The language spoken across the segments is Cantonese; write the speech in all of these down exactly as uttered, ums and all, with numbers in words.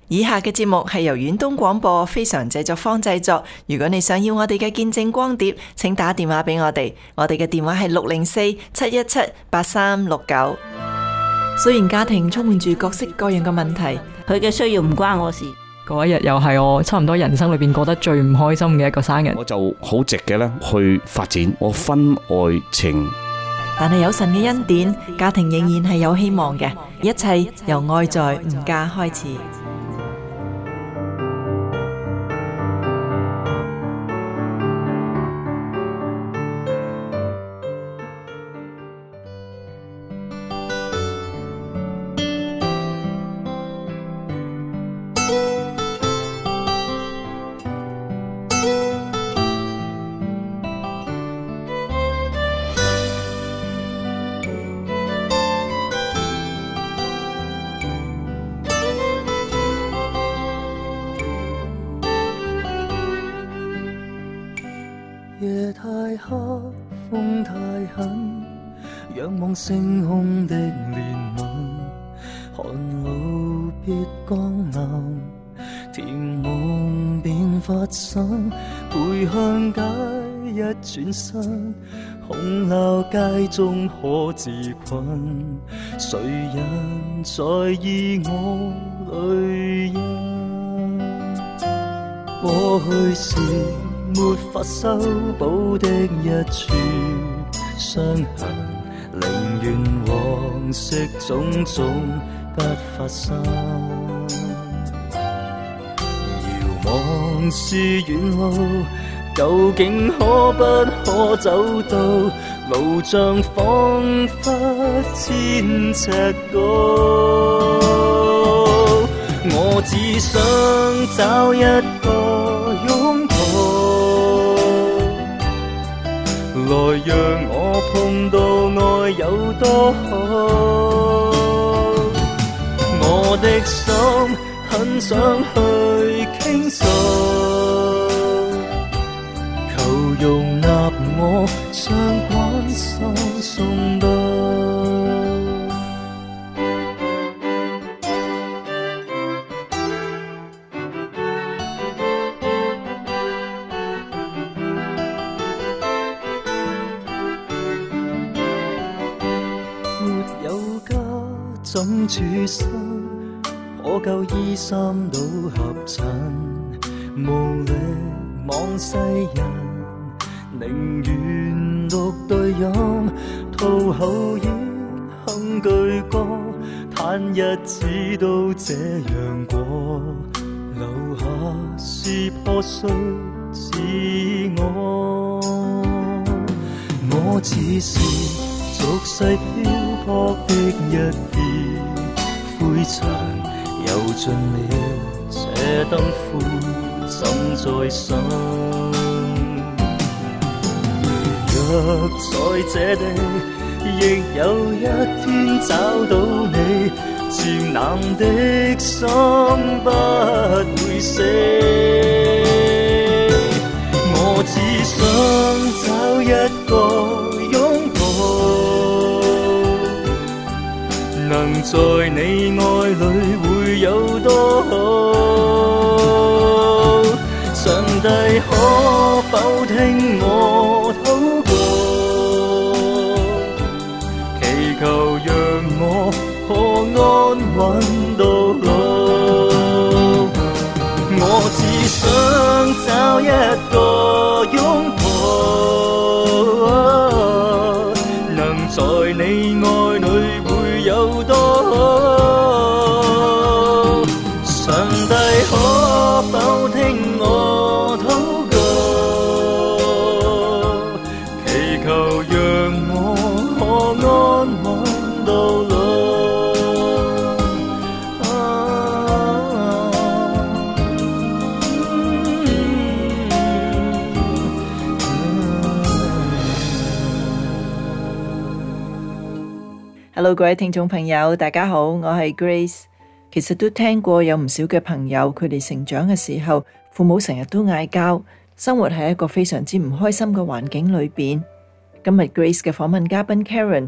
以下嘅節目係由遠東廣播非常製作坊製作。如果你想要我哋嘅見證光碟，請打電話俾我哋，我哋嘅電話係六零四七一七八三六九。雖然家庭充滿住各式各樣嘅問題， 佢嘅需要唔關我事。 嗰一日又係我差唔多人生裏邊過得最唔開心嘅一個生日， 我就好直嘅咧去發展我婚外情。 但係有神嘅恩典，家庭仍然係有希望嘅。一切由愛在吾家開始。 夜太黑，風太狠，仰望星空的憐憫，寒露別降臨，甜夢便發生，背向街一轉身，空鬧街中可自困，誰人在意我淚印？過去是沒法修補的一處傷痕，寧願往昔種種不發生。遙望是遠路，究竟可不可走到？路像彷彿千尺高，我只想找一個擁抱，來讓我碰到愛有多好。我的心很想去傾訴，求容納我將關心送到。怎處身？破舊衣衫都合襯，無力望世人，寧願獨對飲，吐口煙哼句歌，嘆日子都這樣過，留下是破碎自我。我只是俗世漂泊的一片灰塵，油盡了這燈枯怎再生？如若在這地亦有一天找到你，漸冷的心不會死。我只想找一個擁抱，能在你愛裏會有多好？上帝可否聽我禱告，祈求讓我可安穩到老。我只想找一個擁抱，能在你愛裏會有多好？上帝可否聽我禱告，祈求讓我可安穩到老。 Hello， 各位聽眾朋友，大家好，我係 Grace。其實都聽過有唔少嘅朋友，佢哋成長嘅時候，父母成日都嗌交，生活喺一個非常之唔開心嘅環境裏邊。今日 Grace 嘅訪問嘉賓 Karen，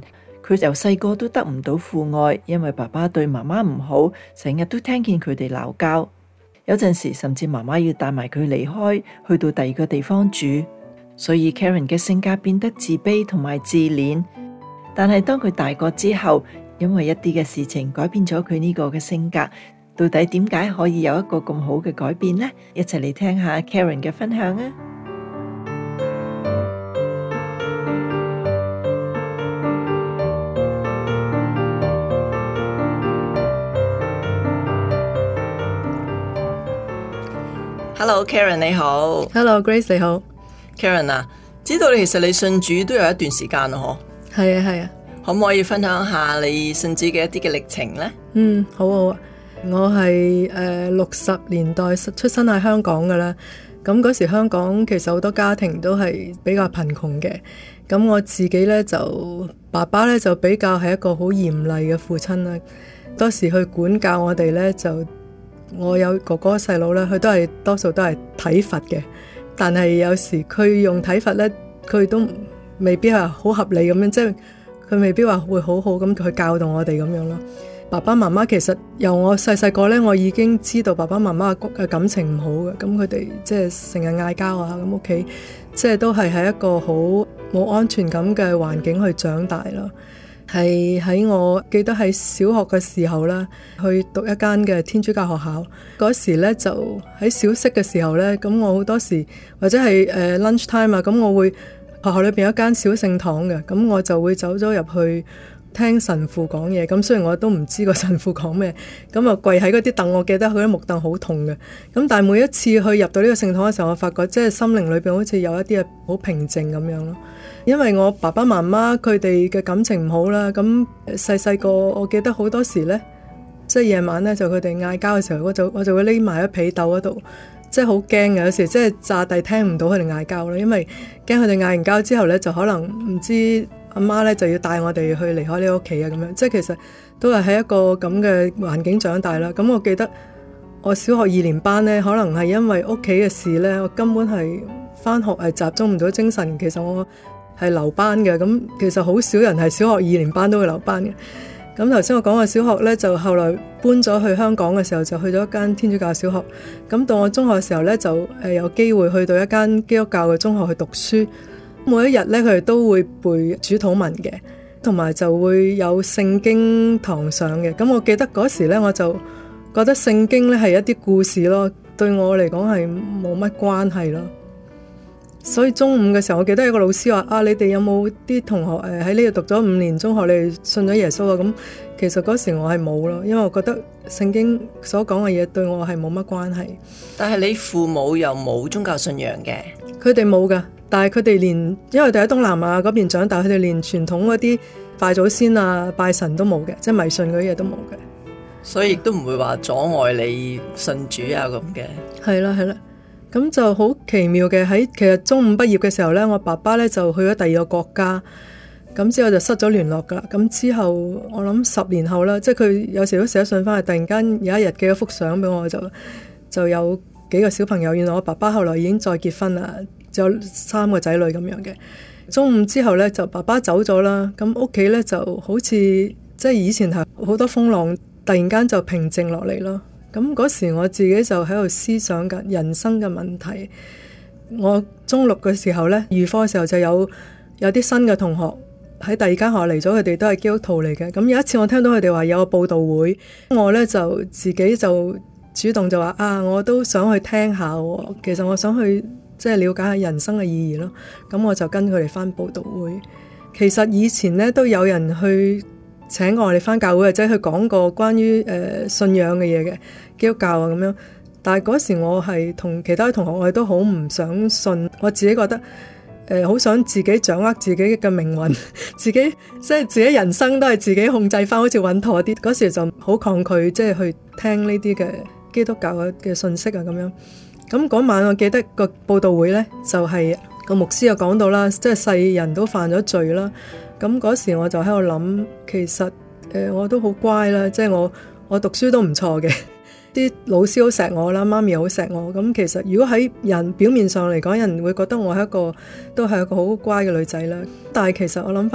佢由細個都得唔到父愛，因為爸爸對媽媽唔好，成日都聽見佢哋鬧交。有陣時甚至媽媽要帶埋佢離開，去到第二個地方住。所以 Karen 嘅性格變得自卑同埋自戀。但係當佢大個之後，因為一啲嘅事情改變咗佢呢個嘅性格。到底點解可以有一個咁好嘅改變呢？一齊嚟聽下 Karen 嘅分享啊！Hello Karen 你好。 Hello Grace 你好。 Karen 啊，知道你其實你信主都有一段時間咯， 嗬？係啊係啊。 可唔可以分享下你信主嘅一啲嘅歷程呢？ 嗯，好好啊。我係誒六十年代出生喺香港噶啦。咁嗰時香港其實好多家庭都係比較貧窮嘅。咁我自己呢，就爸爸呢，就比較係一個好嚴厲嘅父親啦。多時去管教我哋呢，就我有哥哥細佬呢，佢都係多數都係體罰嘅。但係有時佢用體罰呢，佢都未必係好合理咁樣，即係佢未必話會好好咁去教導我哋咁樣咯。爸爸媽媽其實由我細細個咧，我已經知道爸爸媽媽嘅感情唔好嘅，咁佢哋即係成日嗌交啊，咁屋企即係都係喺一個好冇安全感嘅環境去長大咯。係喺我記得喺小學嘅時候啦，去讀一間嘅天主教學校，嗰時咧就喺小息嘅時候咧，咁我好多時或者係誒 lunch time 啊，咁我會學校裏邊有一間小聖堂嘅，咁我就會走咗入去聽神父講嘢。咁雖然我都唔知個神父講咩，咁啊跪喺嗰啲凳，我記得佢啲木凳好痛嘅。咁但係每一次去入到呢個聖堂嘅時候，我發覺即係心靈裏邊好似有一啲嘢好平靜咁樣咯。因為我爸爸媽媽佢哋嘅感情唔好啦，咁細細個我記得好多時呢，即係夜晚呢，就佢哋嗌交嘅時候，我就我就會匿埋喺被竇嗰度，即係好驚嘅。有時即係詐諦聽唔到佢哋嗌交啦，因為驚佢哋嗌完交之後呢，就可能唔知阿媽呢就要帶我哋去離開呢個屋企啊咁樣。即係其實都係喺一個咁嘅環境長大啦。咁我記得我小學二年班呢，可能係因為屋企嘅事呢，我根本係返學係集中唔到精神。其實我係留班嘅，咁其實好少人係小學二年班都會留班嘅。咁頭先我講嘅小學呢，就後來搬咗去香港嘅時候，就去咗一間天主教小學。咁到我中學嘅時候呢，就誒有機會去到一間基督教嘅中學去讀書。每一日呢，佢哋都會背主禱文嘅，同埋就會有聖經堂上嘅。咁我記得嗰時呢，我就覺得聖經呢係一啲故事咯，對我嚟講係冇乜關係咯。所以中午嘅時候，我記得有個老師話：啊，你哋有冇啲同學誒喺呢度讀咗五年中學，你哋信咗耶穌啊？咁其實嗰時我係冇咯，因為我覺得聖經所講嘅嘢對我係冇乜關係。 但係你父母又冇宗教信仰嘅？ 佢哋冇噶，但係佢哋連因為佢哋喺東南亞嗰邊長大，佢哋連傳統嗰啲拜祖先啊、拜神都冇嘅，即係迷信嗰啲嘢都冇嘅。 所以亦都唔會話阻礙你信主啊咁嘅。 係啦，係啦。咁就好奇妙嘅，喺其實中五畢業嘅時候呢，我爸爸呢就去咗第二個國家，咁之後就失咗聯絡噶啦。咁之後我諗十年後啦，即係佢有時都寫信翻去，突然間有一日寄咗幅相俾我，就就有幾個小朋友。原來我爸爸後來已經再結婚啦，就有三個仔女咁樣嘅。中五之後呢，就爸爸走咗啦，咁屋企呢就好似即係以前係好多風浪，突然間就平靜落嚟咯。咁嗰時我自己就喺度思想緊人生嘅問題。我中六嘅時候呢，預科嘅時候就有有啲新嘅同學喺第二間學校嚟咗，佢哋都係基督徒嚟嘅。咁有一次我聽到佢哋話有個佈道會，我呢就自己就主動就話啊，我都想去聽下喎。其實我想去即係了解下人生嘅意義咯。咁我就跟佢哋返佈道會。其實以前呢都有人去請過我哋返教會，或者去講過關於誒、呃、信仰嘅嘢嘅基督教啊咁樣，但係嗰時我係同其他同學，我哋都好唔想信，我自己覺得誒好、呃、想自己掌握自己嘅命運，自己即係自己人生都係自己控制翻，好似穩妥啲。嗰時就好抗拒即係去聽呢啲嘅基督教嘅信息啊咁樣。咁嗰晚我記得個佈道會呢，就係、是、個牧師又講到啦，即係世人都犯咗罪啦。咁嗰時我就喺度諗，其實誒、呃、我都好乖啦，即係我我讀書都唔錯嘅，啲老師好錫我啦，媽咪好錫我。咁其實如果喺人表面上嚟講，人會覺得我係一個都係一個好乖嘅女仔啦。但係其實我諗翻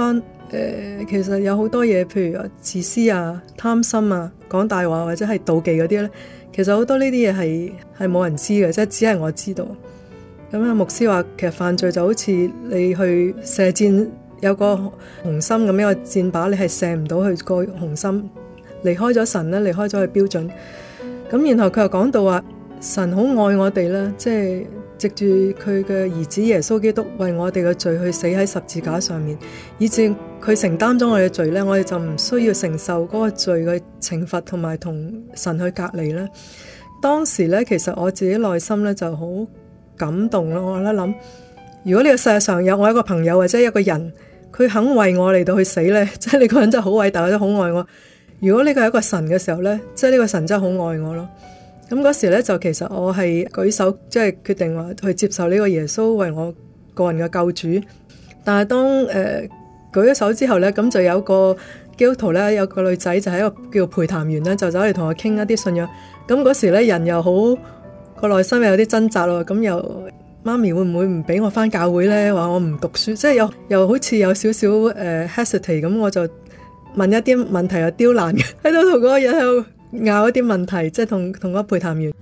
呃、其實有好多嘢，譬如話自私啊、貪心啊、講大話或者係妒忌嗰啲咧，其實好多呢啲嘢係係冇人知嘅，即係只係我知道。咁啊，牧師話其實犯罪就好似你去射箭，有個紅心咁樣個箭靶，你係射唔到佢個紅心，離開咗神咧，離開咗佢標準。咁然後佢又講到話，神好愛我哋啦，即係藉住佢嘅兒子耶穌基督為我哋嘅罪去死喺十字架上面，以致佢承擔咗我哋嘅罪咧，我哋就唔需要承受嗰個罪嘅懲罰同埋同神去隔離啦。當時咧，其實我自己內心咧就好感動咯。我喺諗，如果呢個世界上有我一個朋友或者一個人，佢肯為我嚟到去死咧，即係呢個人真係好偉大，真係好愛我。如果呢個係一個神嘅時候咧，即係呢個神真係好愛我咯。咁嗰時咧就其實我係舉手，即係決定話去接受呢個耶穌為我個人嘅救主。但係當誒、呃、舉咗手之後咧，咁就有個基督徒咧，有個女仔就係一個叫陪談員咧，就走嚟同我傾一啲信仰。咁嗰時咧人又好個內心又有啲掙扎咯。咁又媽咪會唔會唔俾我返教會咧？話我唔讀書，即係又又好似有少少誒、uh, hesitate 咁，我就問一啲問題又刁難嘅，喺度同嗰個人喺度拗一啲問題，即係同同嗰個陪談員。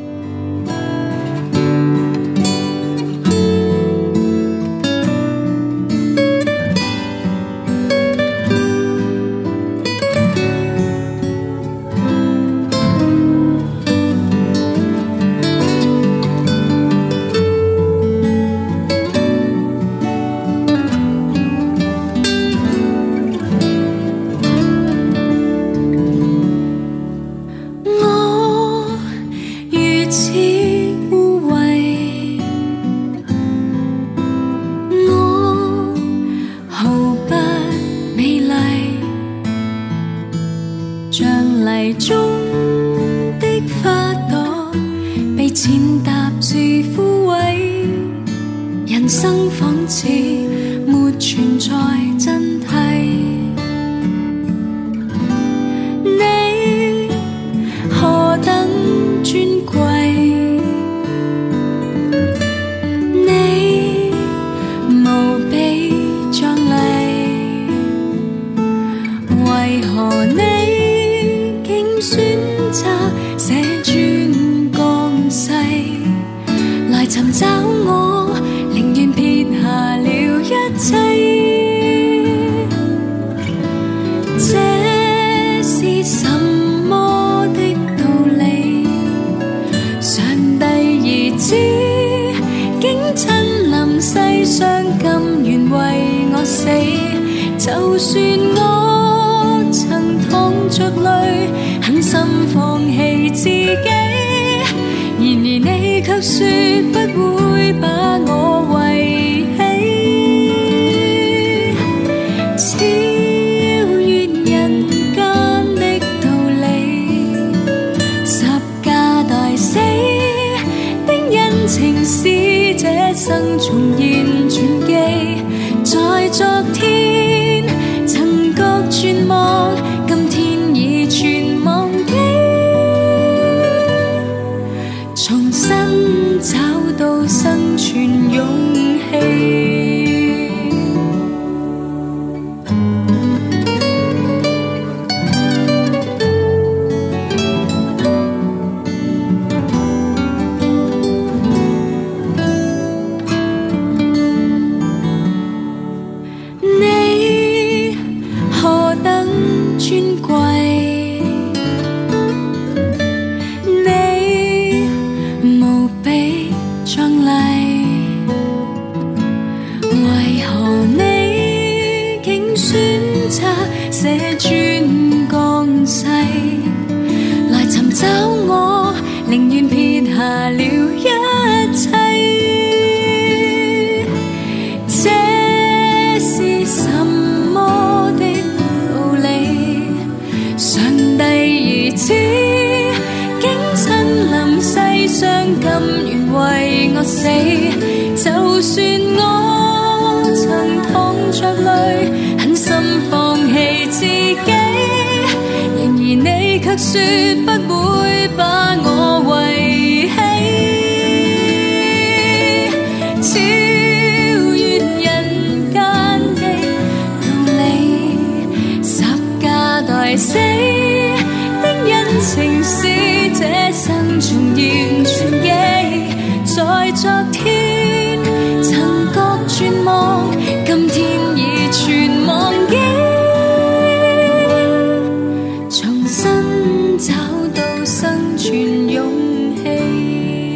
就算我曾淌着淚，狠心放棄自己，然而你卻說不會把我遺棄，超越人間的道理，十架大死的恩情使這生重現傳記，在昨天曾覺絕望，今天已全忘記，重新找到生存勇氣。就算我曾淌着淚，狠心放棄自己，然而你卻說不會把我遺棄，超越人間的道理， 重現傳記，在昨天曾覺絕望，今天已全忘記，重新找到生存勇氣。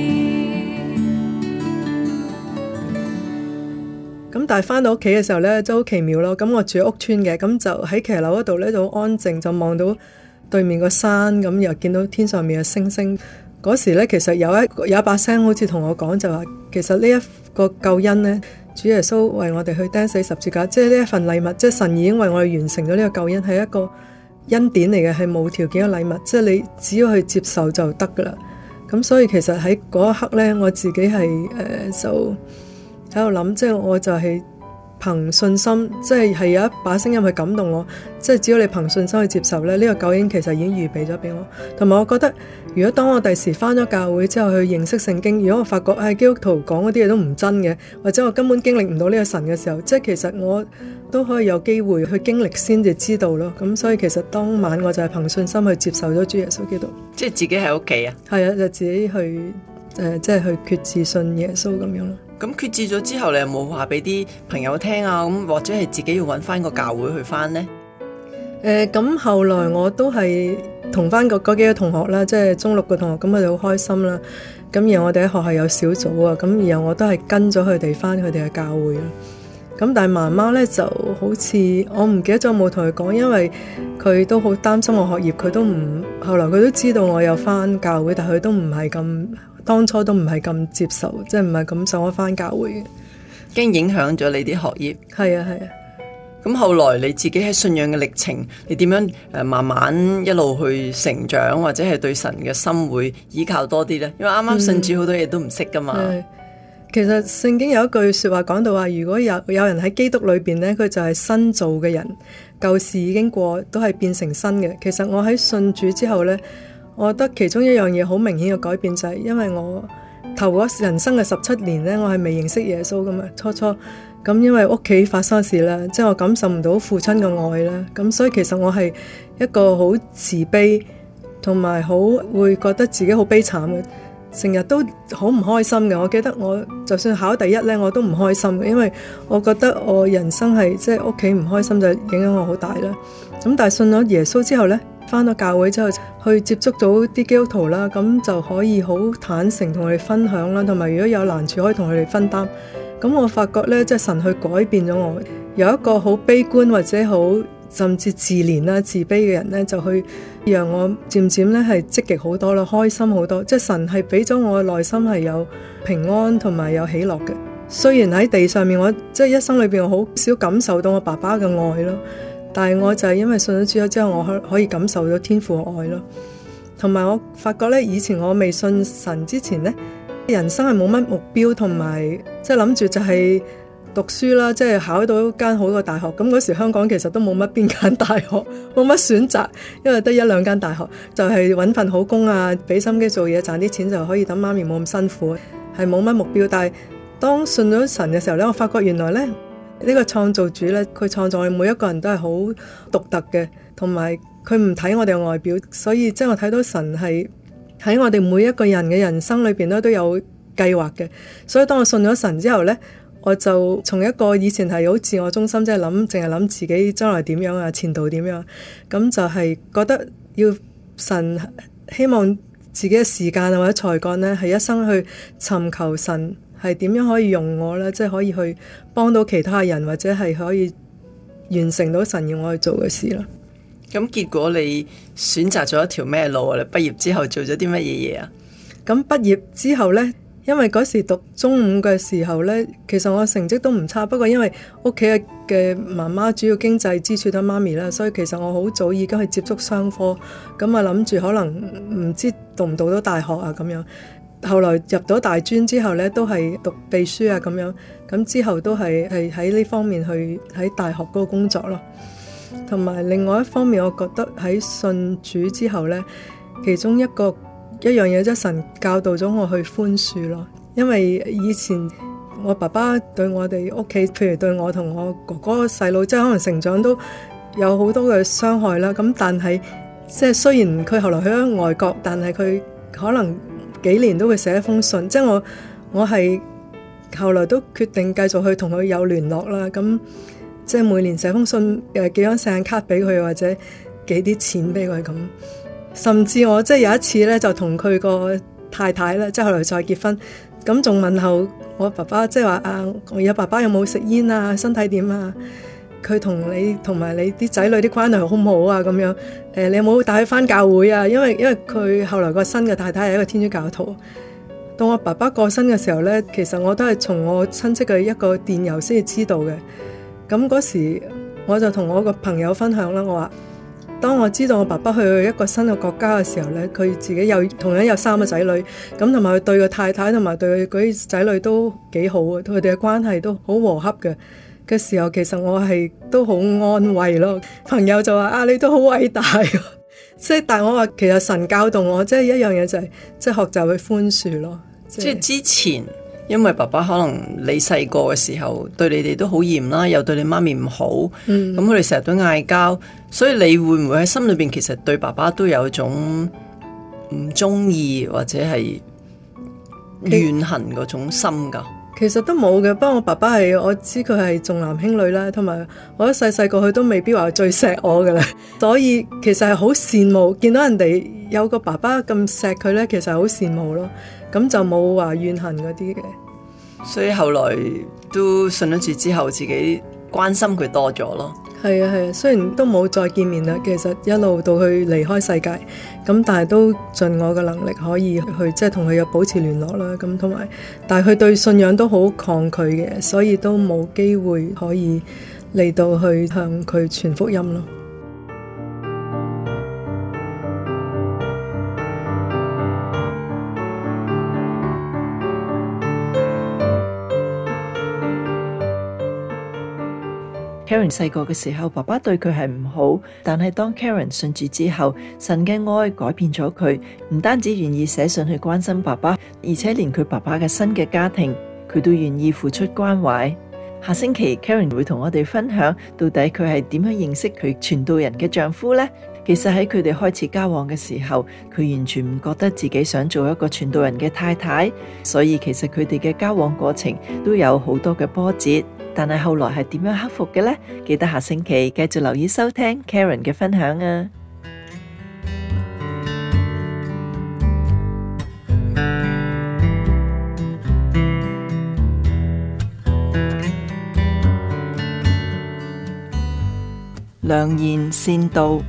咁但係翻到屋企嘅時候咧，就好奇妙咯。咁我住喺屋村嘅，咁就喺騎樓嗰度咧就好安靜，就望到對面個山，咁又見到天上面嘅星星。嗰時咧，其實有一有一把聲好似同我講，就話其實呢一個救恩咧，主耶穌為我哋去釘死十字架，即係呢一份禮物，即係神已經為我哋完成咗呢個救恩，係一個恩典嚟嘅，係無條件嘅禮物，即係你只要去接受就得噶啦。咁所以其實喺嗰一刻咧，我自己係誒、呃、就喺度諗，即係我就係憑信心，即係係有一把聲音去感動我，即係只要你憑信心去接受咧，呢、這個救恩其實已經預備咗俾我。同埋我覺得，如果當我第時返咗教會之後去認識聖經，如果我發覺係基督徒講嗰啲嘢都唔真嘅，或者我根本經歷唔到呢個神嘅時候，即係其實我都可以有機會去經歷先至知道咯。咁所以其實當晚我就係憑信心去接受咗主耶穌基督。 即係自己喺屋企啊？ 係啊，就自己去誒、呃，即係去決志信耶穌咁樣咯。 咁決志咗之後，你有冇話俾啲朋友聽啊？咁或者係自己要揾翻個教會去翻呢？ 誒、呃，咁後來我都係同翻個嗰幾個同學啦，即係中六個同學，咁佢哋好開心啦。咁然後我哋喺學校有小組啊，咁然後我都係跟咗佢哋翻佢哋嘅教會啦。咁但係媽媽咧就好似我唔記得咗冇同佢講，因為佢都好擔心我學業，佢都唔後來佢都知道我有翻教會，但係佢都唔係咁。當初都唔係咁接受，即係唔係咁想我返教會嘅， 驚影響咗你啲學業。 係啊係啊。 咁後來你自己喺信仰嘅歷程，你點樣誒慢慢一路去成長，或者係對神嘅心會依靠多啲呢？因為啱啱信主好多嘢都唔識噶嘛。 嗯、其實聖經有一句說話講到話，如果有有人喺基督裏邊呢，佢就係新造嘅人，舊事已經過，都係變成新嘅。其實我喺信主之後呢，我覺得其中一樣嘢好明顯嘅改變就係，因為我頭嗰人生嘅十七年呢，我係未認識耶穌噶嘛，初初咁因為屋企發生事啦，即係我感受唔到父親嘅愛啦，咁所以其實我係一個好自卑，同埋好會覺得自己好悲慘嘅，成日都好唔開心嘅。我記得我就算考第一呢，我都唔開心嘅，因為我覺得我人生係即係屋企唔開心就影響我好大啦。咁但係信咗耶穌之後呢，返到教會之後去接觸到啲基督徒啦，咁就可以好坦誠同佢哋分享啦，同埋如果有難處可以同佢哋分擔。咁我發覺呢，即係神去改變咗我，由一個好悲觀或者好甚至自憐啦、自卑嘅人呢，就去讓我漸漸呢係積極好多啦，開心好多。即係神係俾咗我嘅內心係有平安同埋有喜樂嘅。雖然喺地上面我即係一生裏邊我好少感受到我爸爸嘅愛咯。但係我就係因為信咗主之後，我可可以感受到天父嘅愛咯。同埋我發覺咧，以前我未信神之前咧，人生係冇乜目標，同埋即係諗住就係讀書啦，即係考到間好嘅大學。咁嗰時香港其實都冇乜邊間大學，冇乜選擇，因為得一兩間大學，就係揾份好工啊，俾心機做嘢賺啲錢就可以等媽咪冇咁辛苦，係冇乜目標。但係當信咗神嘅時候咧，我發覺原來咧。呢個創造主呢，佢創造我哋每一個人都係好獨特嘅，同埋佢唔睇我哋嘅外表，所以即係我睇到神係喺我哋每一個人嘅人生裏邊咧都有計劃嘅。所以當我信咗神之後呢，我就從一個以前係好自我中心，即係諗淨係諗自己將來點樣啊，前途點樣，咁就係覺得要神希望自己嘅時間或者才幹呢，係一生去尋求神。係點樣可以用我呢？即係可以去幫到其他人，或者係可以完成到神要我去做嘅事啦。 咁結果你選擇咗一條咩路啊？你畢業之後做咗啲乜嘢嘢啊？ 咁畢業之後呢，因為嗰時讀中五嘅時候呢，其實我成績都唔差，不過因為屋企嘅媽媽主要經濟支柱得媽咪啦，所以其實我好早已經去接觸商科，咁啊諗住可能唔知讀唔讀到大學啊咁樣。後來入到大專之後呢，都係讀秘書啊咁樣，咁之後都係係喺呢方面去喺大學嗰個工作咯。同埋另外一方面，我覺得喺信主之後呢，其中一個一樣嘢即係神教導咗我去寬恕咯。因為以前我爸爸對我哋屋企，譬如對我同我哥哥細佬，即係可能成長都有好多嘅傷害啦。咁但係即係雖然佢後來去咗外國，但係佢可能幾年都會寫一封信，即係我我係後來都決定繼續去同佢有聯絡啦。咁即係每年寫封信，誒寄張聖誕卡俾佢，或者寄啲錢俾佢咁。甚至我即係有一次咧，就同佢個太太咧，即係後來再結婚，咁仲問候我爸爸，即係話啊，我而家爸爸有冇食煙啊？身體點啊？佢同你同埋你啲仔女啲關係好唔好啊？咁樣誒，你有冇帶佢返教會啊？因為因為佢後來個新嘅太太係一個天主教徒。到我爸爸過身嘅時候咧，其實我都係從我親戚嘅一個電郵先至知道嘅。咁嗰時我就同我個朋友分享啦，我話當我知道我爸爸去一個新嘅國家嘅時候咧，佢自己有同樣有三個仔女，咁同埋佢對個太太同埋對佢嗰啲仔女都幾好啊，佢哋嘅關係都好和洽嘅。嘅時候，其實我係都好安慰咯。朋友就話啊，你都好偉大，即係但係我話其實神教導我，即係一樣嘢就係即係學習去寬恕咯。 即係之前，因為爸爸可能你細個嘅時候對你哋都好嚴啦，又對你媽咪唔好，咁佢哋成日都嗌交，所以你會唔會喺心裏邊其實對爸爸都有一種唔中意或者係怨恨嗰種心噶？ 其實都冇嘅，不過我爸爸係我知佢係重男輕女啦，同埋我一細細個佢都未必話最錫我噶啦，所以其實係好羨慕見到人哋有個爸爸咁錫佢咧，其實係好羨慕咯，咁就冇話怨恨嗰啲嘅。 所以後來都信咗主之後，自己關心佢多咗咯。 係啊係啊，雖然都冇再見面啦，其實一路到佢離開世界，咁但係都盡我嘅能力可以去即係同佢有保持聯絡啦。咁同埋，但係佢對信仰都好抗拒嘅，所以都冇機會可以嚟到去向佢傳福音咯。 Karen 細個嘅時候，爸爸對佢係唔好，但係當 Karen 信主之後，神嘅愛改變咗佢，唔單止願意寫信去關心爸爸，而且連佢爸爸嘅新嘅家庭，佢都願意付出關懷。下星期 Karen 會同我哋分享，到底佢係點樣認識佢傳道人嘅丈夫呢？其實喺佢哋開始交往嘅時候，佢完全唔覺得自己想做一個傳道人嘅太太，所以其實佢哋嘅交往過程都有好多嘅波折。但係後來係點樣克服嘅呢？記得下星期繼續留意收聽 Karen 嘅分享啊！良言善道。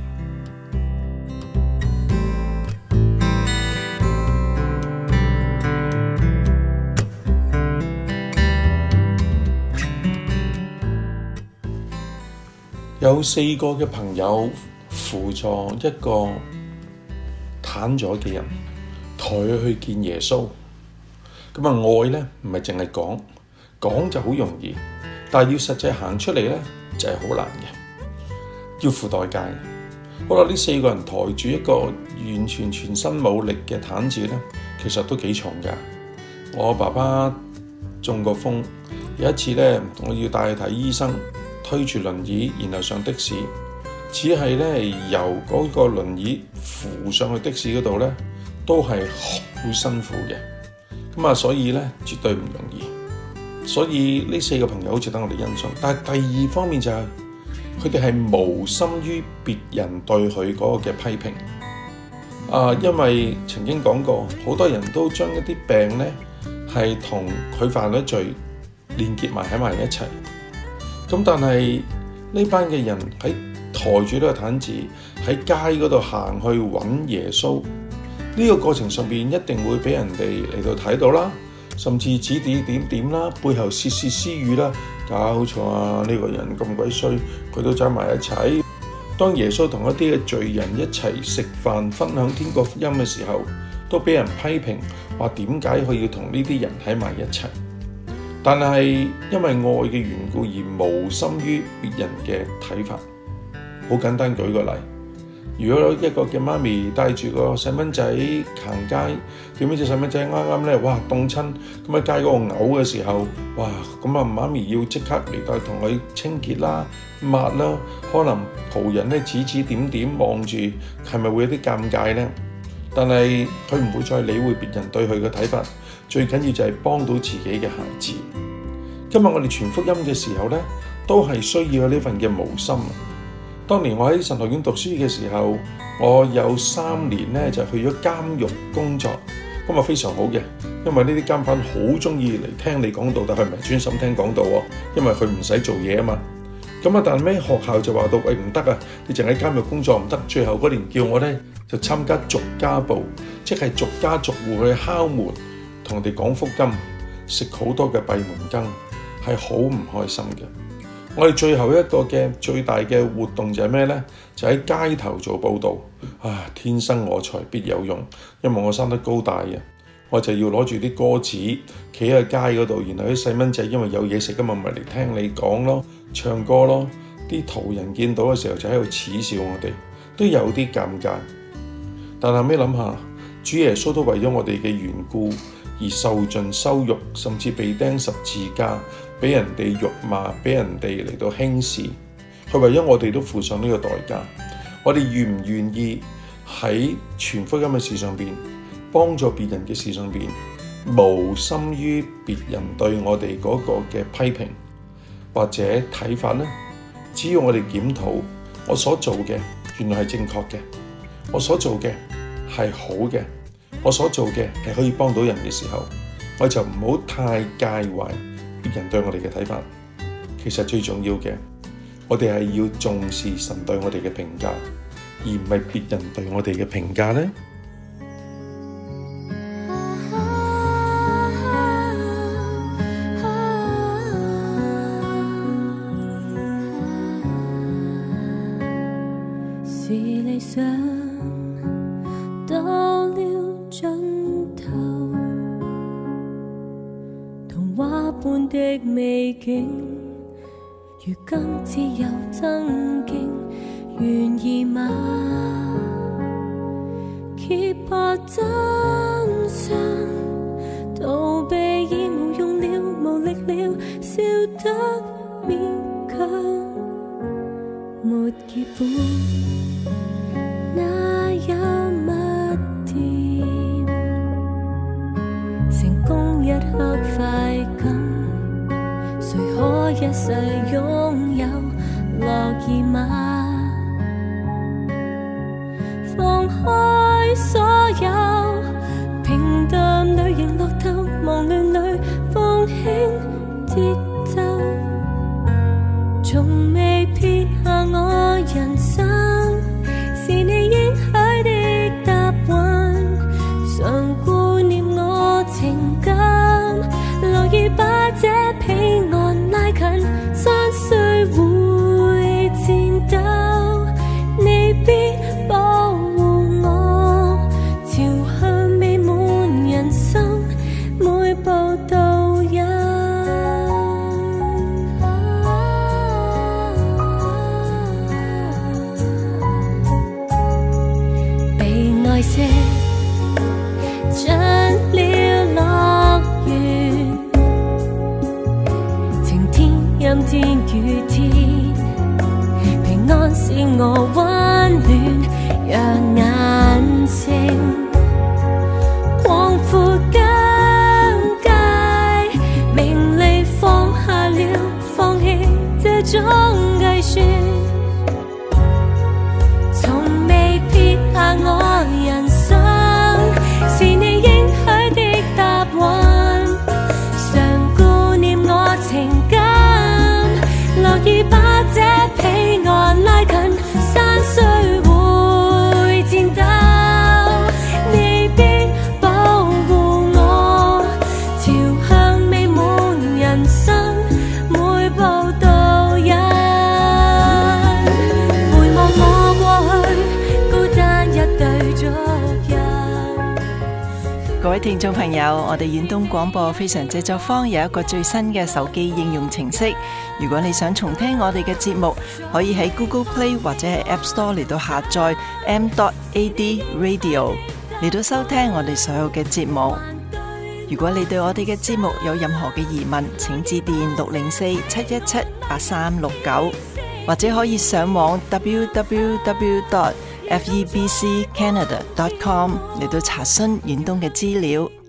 有四個嘅朋友輔助一個癱咗嘅人，抬佢去見耶穌。咁啊，愛咧唔係淨係講，講就好容易，但係要實際行出嚟咧就係好難嘅，要付代價。好啦，呢四個人抬住一個完全全身冇力嘅癱子咧，其實都幾重㗎。我爸爸中過風，有一次咧，我要帶佢睇醫生。推住輪椅，然後上的士，只係咧由嗰個輪椅扶上去的士嗰度咧，都係好辛苦嘅。咁啊，所以咧絕對唔容易。所以呢四個朋友好值得我哋欣賞。但係第二方面就係佢哋係無心於別人對佢嗰個嘅批評。啊，因為曾經講過，好多人都將一啲病咧係同佢犯咗罪連結埋喺埋一齊。咁但係呢班嘅人喺抬住呢個毯子喺街嗰度行去揾耶穌，呢個過程上邊一定會俾人哋嚟到睇到啦，甚至指指點點啦，背後竊竊私語啦，搞錯啊！呢個人咁鬼衰，佢都走埋一齊。當耶穌同一啲嘅罪人一齊食飯分享天國福音嘅時候，都俾人批評話點解佢要同呢啲人喺埋一齊。但係因為愛嘅緣故而無心於別人嘅睇法。好簡單舉個例，如果一個嘅媽咪帶住個細蚊仔行街，點知隻細蚊仔啱啱咧，哇凍親，咁喺街嗰度嘔嘅時候，哇咁啊媽咪要即刻嚟到同佢清潔啦、抹啦，可能途人咧指指點點望住，係咪會有啲尷尬咧？ 但係佢唔會再理會別人對佢嘅睇法，最緊要就係幫到自己嘅孩子。今日我哋傳福音嘅時候呢，都係需要有呢份嘅無心。當年我喺神學院讀書嘅時候，我有三年呢就去咗監獄工作，咁啊非常好嘅，因為呢啲監犯好中意嚟聽你講道，但係佢唔係專心聽講道喎，因為佢唔使做嘢啊嘛。咁啊，但係咩學校就話到，喂唔得啊，你淨喺監獄工作唔得。最後嗰年叫我呢就參加逐家部，即係逐家逐戶去敲門，同人哋講福音，食好多嘅閉門羹，係好唔開心嘅。我哋最後一個嘅最大嘅活動就係咩呢？就喺街頭做報道。啊，天生我材必有用，因為我生得高大嘅，我就要攞住啲歌詞企喺街嗰度，然後啲細蚊仔因為有嘢食㗎嘛，咪嚟聽你講咯，唱歌咯。啲途人見到嘅時候就喺度恥笑我哋，都有啲尷尬。但後尾諗下，主耶穌都為咗我哋嘅緣故而受盡羞辱，甚至被釘十字架，俾人哋辱罵，俾人哋嚟到輕視。佢為咗我哋都付上呢個代價。我哋願唔願意喺傳福音嘅事上邊，幫助別人嘅事上邊，無心於別人對我哋嗰個嘅批評或者睇法呢？只要我哋檢討我所做嘅原來係正確嘅，我所做嘅係好嘅，我所做嘅係可以幫到人嘅時候，我就唔好太介懷別人對我哋嘅睇法。其實最重要嘅，我哋係要重視神對我哋嘅評價，而唔係別人對我哋嘅評價呢。 是理想到了盡頭，童話般的美景，如今只有爭競，願意嗎？揭破真相，逃避已無用了，無力了，笑得勉強，沒結果，哪有乜甜？成功一刻快感，誰可一世擁有？樂意嗎？放開所有，平淡裏仍樂透，忙亂裏放輕節奏，從未撇下我人生，是你應許的答案，常顧念我情感，樂意把這彼岸拉近，山雖會戰鬥，你必保護我，朝向美滿人生，每步導引。被愛惜進了樂園，晴天陰天雨天，平安使我溫暖，讓眼睛廣闊疆界，名利放下了，放棄這種計算，從未撇下我人生，是你應許的答案，常顧念我情感，樂意把這彼岸拉近，山雖會戰鬥，你必保護我，朝向美滿人生，每步導引。回望我過去，孤單一對足印。 各位聽眾朋友，我哋遠東廣播非常製作坊有一個最新嘅手機應用程式，如果你想重聽我哋嘅節目，可以喺 Google Play 或者係 App Store 嚟到下載 m dot a d radio 嚟到收聽我哋所有嘅節目。如果你對我哋嘅節目有任何嘅疑問，請致電六零四七一七八三六九，或者可以上網 w w w dot f e b c canada dot com 嚟到查詢遠東嘅資料。